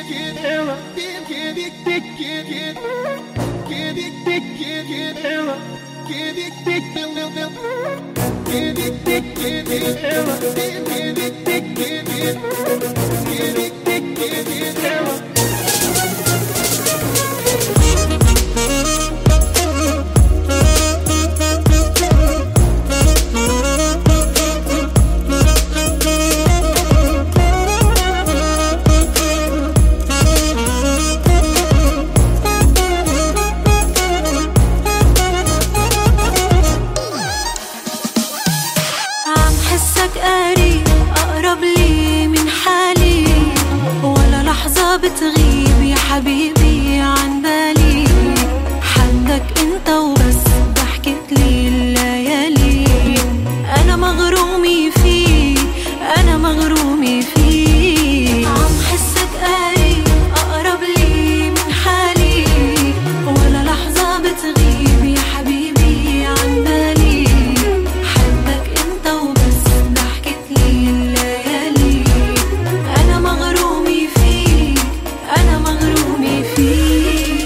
بتغيب يا حبيبي عن بالي، حدك انت وبس ضحكت لي الليالي. انا مغرومي فيك، انا مغرومي فيك، عم حسك قريب اقرب لي من حالي، ولا لحظة بتغيب يا حبيبي عن بالي، حدك انت وبس ضحكت لي الليالي. انا مغرومي فيك، أنا مغرومي فيك.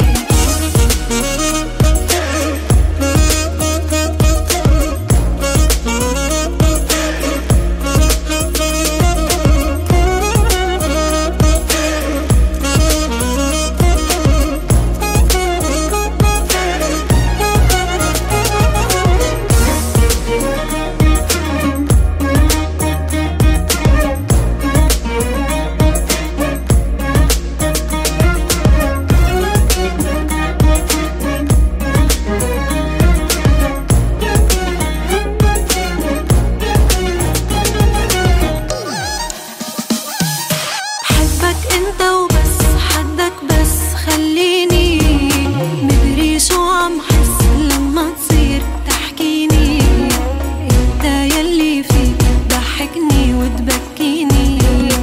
انت وبس حدك بس، خليني مدري شو عم حس لما تصير تحكيني. انت يلي فيك ضحكني وتبكيني،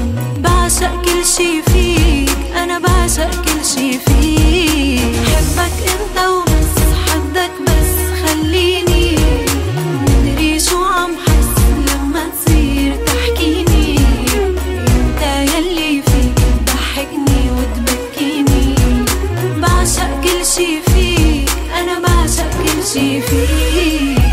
بعشق كل شي فيك، انا بعشق كل شي فيك. حبك انت وبس حدك بس، خليني مدري شو عم حس لما تصير تحكيني. انت يلي فيك ضحكني وتبكيني، بعشق كل شي فيك، أنا بعشق كل شي فيك.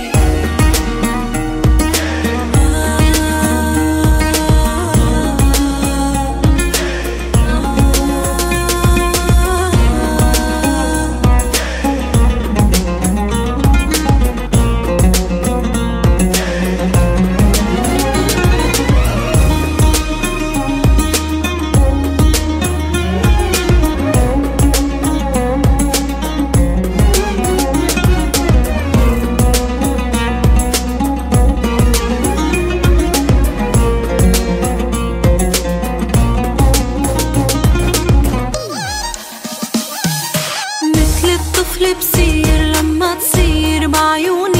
الطفل بصير لما تصير بعيوني